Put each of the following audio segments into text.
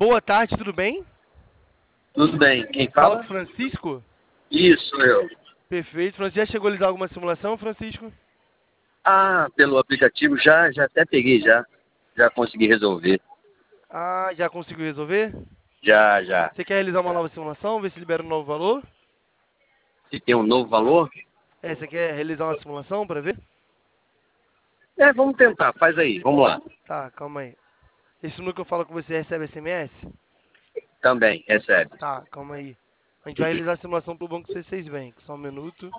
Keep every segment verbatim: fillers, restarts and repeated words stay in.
Boa tarde, tudo bem? Tudo bem. Quem Fala com fala? o Francisco? Isso, eu. Perfeito. Francisco, já chegou a lhe dar alguma simulação, Francisco? Ah, pelo aplicativo já, já até peguei já. Já consegui resolver. Ah, já conseguiu resolver? Já, já. Você quer realizar uma nova simulação, ver se libera um novo valor? Se tem um novo valor? É, você quer realizar uma simulação para ver? É, vamos tentar. Faz aí. Vamos lá. Tá, calma aí. Esse número que eu falo com você recebe S M S? Também, recebe. Tá, calma aí. A gente vai realizar a simulação pro Banco C seis Bank. Só um minuto.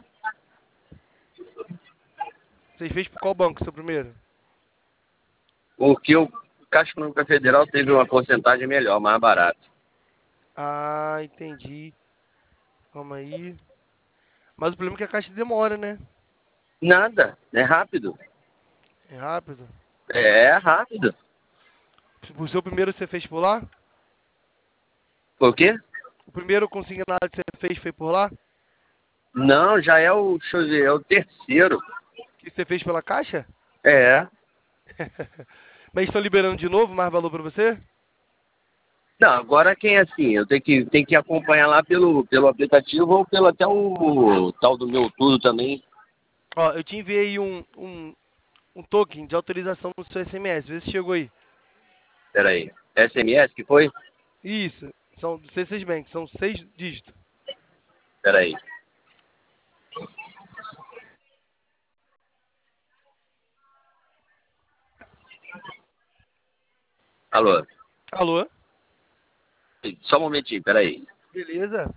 Você fez por qual banco, seu primeiro? Porque o Caixa Econômica Federal teve uma porcentagem melhor, mais barato. Ah, entendi. Calma aí. Mas o problema é que a caixa demora, né? Nada. É rápido. É rápido. É rápido. O seu primeiro você fez por lá? Por quê? O primeiro consignado que você fez foi por lá? Não, já é o, deixa eu ver, é o terceiro. Que você fez pela caixa? É. Mas estão liberando de novo mais valor para você? Não, agora quem é assim, eu tenho que, tenho que acompanhar lá pelo, pelo aplicativo ou pelo até o, tal do meu tudo também. Ó, eu te enviei um, um, um token de autorização no seu S M S. Vê se chegou aí. Pera aí. S M S que foi? Isso. São do C seis Bank. São seis dígitos. Pera aí. Alô? Alô? Só um momentinho, pera aí. Beleza?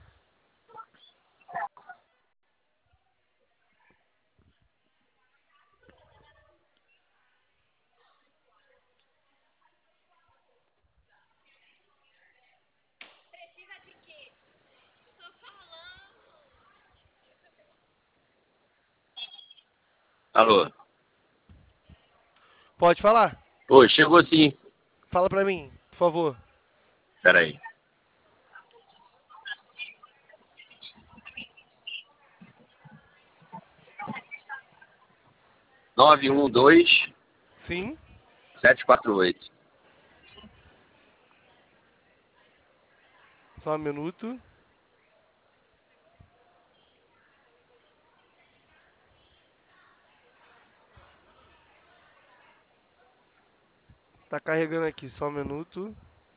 Alô? Pode falar. Oi, chegou sim. Fala pra mim, por favor. Pera aí. nove um dois Sim? sete quatro oito. Só um minuto. Tá carregando aqui, só um minuto.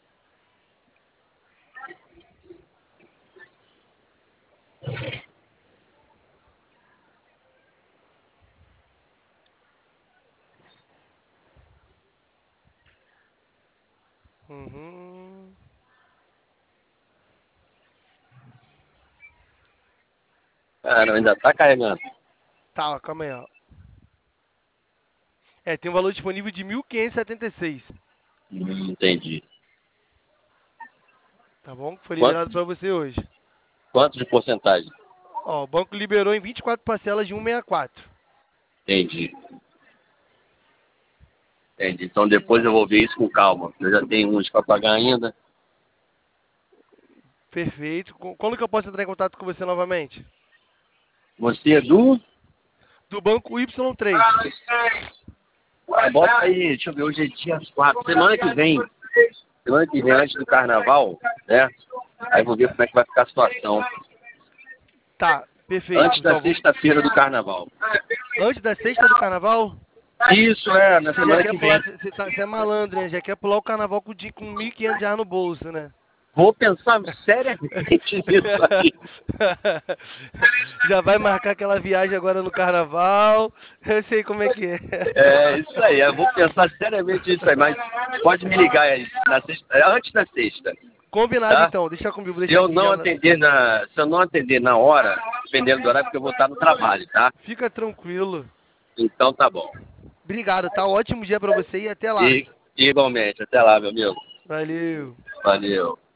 Uhum. Ah, não, ainda tá carregando. Tá, ó, calma aí, ó. É, tem um valor disponível de mil quinhentos e setenta e seis. Hum, entendi. Tá bom? Que foi Quanto, liberado pra você hoje. quanto de porcentagem? Ó, o banco liberou em vinte e quatro parcelas de cento e sessenta e quatro. Entendi. Entendi. Então depois eu vou ver isso com calma. Eu já tenho uns para pagar ainda. Perfeito. Co- Quando que eu posso entrar em contato com você novamente? Você é do? Do banco Y três. Ah, bota aí, deixa eu ver, hoje é dia quatro. Semana que vem. Semana que vem, antes do carnaval, né? Aí vou ver como é que vai ficar a situação. Tá, perfeito. Antes da Então, vou- sexta-feira do carnaval. antes da sexta do carnaval, Isso é, na você já semana quer que pular, vem. você você tá, você é malandro, né? Já quer pular o carnaval com, di- com mil e quinhentos reais no bolso, né? Vou pensar seriamente nisso aí. Já vai marcar aquela viagem agora no carnaval. Eu sei como é que é. É, isso aí, eu vou pensar seriamente nisso aí, mas pode me ligar aí na sexta, antes da sexta, Combinado tá? então, deixa comigo, vou Se deixar eu aqui não já. na- atender na, se eu não atender na hora, dependendo do horário, porque eu vou estar no trabalho, tá? Fica tranquilo. Então tá bom. Obrigado, tá? Ótimo dia pra você e até lá. E igualmente, até lá, meu amigo. Valeu. Valeu.